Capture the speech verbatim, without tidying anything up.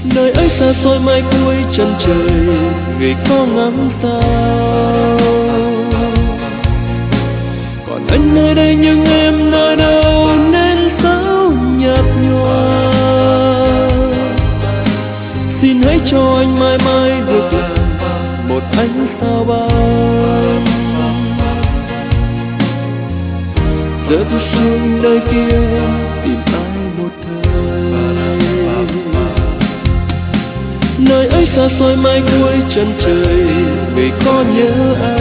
Nơi ấy xa xôi mai cuối chân trời, người có ngắm sao. Còn anh nơi đây nhưng em nơi đâu nên sao nhạt nhòa. Xin hãy cho anh mãi mãi được làm một ánh sao ban, rớt xuống nơi kia tìm ai một thời. Nơi ấy xa xôi mai cuối chân trời, người có nhớ ai?